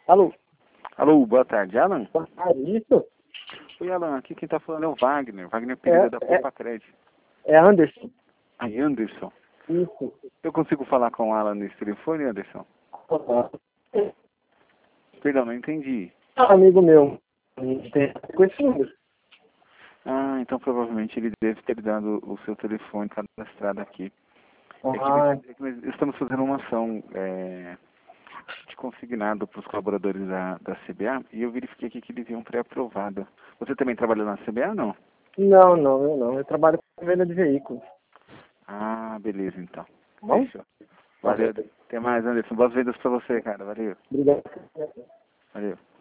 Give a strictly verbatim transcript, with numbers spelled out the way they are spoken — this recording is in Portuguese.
Alô? Alô, boa tarde, Alan? Boa tarde, isso? Oi, Alan, aqui quem tá falando é o Wagner, Wagner Pereira É, da é, Poupa Crédito. é Anderson. Aí, Anderson, Isso. eu consigo falar com o Alan nesse telefone, Anderson? Olá. Perdão, não entendi. Ah, amigo meu. A gente tem com esse número. Ah, então provavelmente ele deve ter dado o seu telefone cadastrado aqui. É que, Ah, nós, é que nós estamos fazendo uma ação é, de consignado para os colaboradores da, da C B A e eu verifiquei aqui que eles iam pré-aprovado. Você também trabalha na C B A, não? não, não, eu não. Eu trabalho com venda de veículos. Ah, beleza então. Tá bom? Fechou. Valeu. Até mais, Anderson. Boas vendas para você, cara. Valeu. Obrigado. Valeu.